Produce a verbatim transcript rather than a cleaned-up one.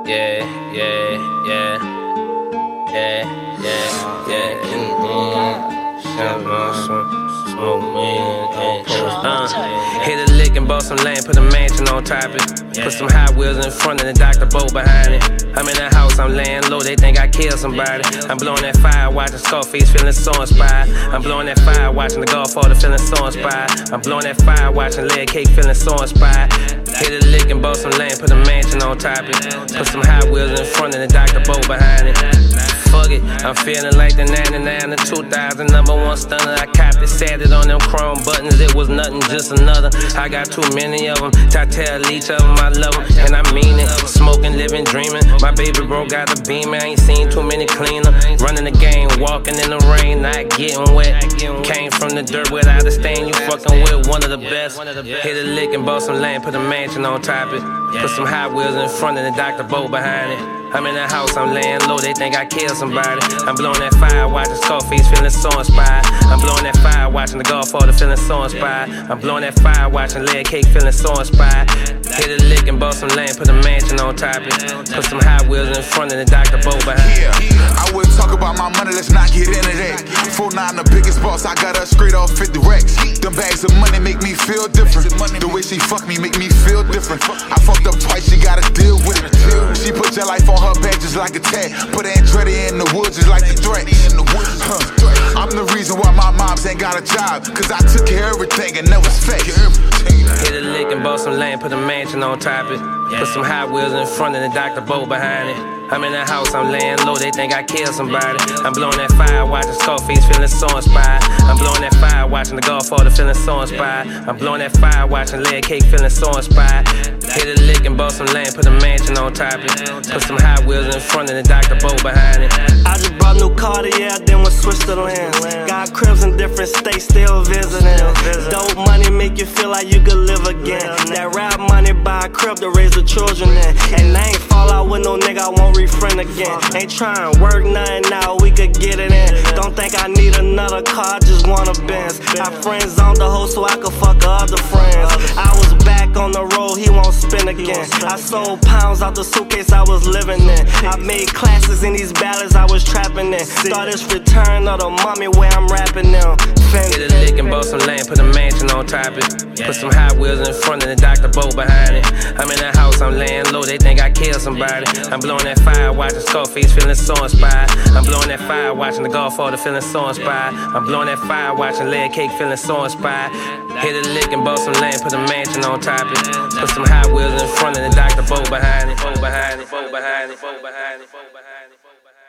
yeah, yeah, yeah, yeah, yeah, yeah. Mm-hmm. Smoke weed, uh, hit a lick and bought some land, put a mansion on top it. Put some Hot Wheels in front and the Doctor Boat behind it. I'm in the house, I'm laying low, they think I killed somebody. I'm blowing that fire, watching Scarface, feeling so inspired. I'm blowing that fire, watching the Godfather, feeling so inspired. I'm blowing that fire, watching Layer Cake, feeling so inspired. Hit a lick and bought some land, put a mansion on top it. Put some Hot Wheels in front and the Doctor Boat behind it. Fuck it, I'm feeling like the ninety-nine, the two thousand, number one stunner. I copped it, sat it on them chrome buttons, it was nothing, just another. I got too many of them, I tell each of them I love them, and I mean it. Smoking, living, dreaming, my baby bro got a beam, I ain't seen too many cleaner. Running the game, walking in the rain, not getting wet. Came from the dirt without a stain, you fucking with one of the best. Hit a lick and bought some land, put a mansion on top it. Put some Hot Wheels in front and the Doctor Boat behind it. I'm in the house, I'm laying low, they think I killed somebody. I'm blowing that fire, watching Scarface, feeling so inspired. I'm blowing that fire, watching the Godfather, feeling so inspired. I'm blowing that fire, watching Layer Cake, feeling so inspired. Hit a lick and bought some land, put a mansion on top it. Put some Hot Wheels in front and the Doctor Boat behind it. Yeah, I would talk about my money, let's not get into that. four nine, the biggest boss, I got her straight off fifty racks. Them bags of money make me feel different. The way she fuck me make me feel different. I fucked up twice, she gotta deal with it. She put your life on her back just like a tag. Put Andretti in the woods just like the threat. Huh. I'm the reason why my moms ain't got a job, cause I took care of everything and that was fake. Hit a lick and bought some land, put a mansion on top it. Put some Hot Wheels in front and the Doctor Boat behind it. I'm in the house, I'm laying low, they think I killed somebody. I'm blowing that fire, watching Scarface, feeling so inspired. I'm blowing that fire, watching the Godfather, feeling so inspired. I'm blowing that fire, watching Layer Cake, feeling so inspired. Hit a lick and bought some land, put a mansion on top it. Put some Hot Wheels in front and the Doctor Boat behind it. I just brought new Cartier, then went switch the lens. Got cribs in different states, still visiting. Dope money make you feel like you could live again. That rap money buy a crib to raise the children in. And I ain't fall out with no nigga, I won't refriend again. Ain't trying to work nothing out, we could get it in. Don't think I need another car, I just want a Benz. My friends on the hoe so I could fuck other friends. I was back on the road, he won't spin again. I sold pounds out the suitcase I was living in. I made classes in these ballads I was trapping in. Start this return of the mommy where I'm rapping now. Hit a lick and bought some land, put a mansion on top it. Put some Hot Wheels in front and the Doctor Boat behind it. I'm in the house, I'm laying low, they think I killed somebody. I'm blowing that fire, watching Scarface, feeling so inspired. I'm blowing that fire, watching the Godfather, feeling so inspired. I'm blowing that fire, watching Layer Cake, feeling so inspired. Hit a lick and bought some land, put a mansion on top it. Put some Hot Wheels in front and the Doctor Boat behind it. Boat behind it, boat behind it, boat behind it, boat behind it, boat behind it.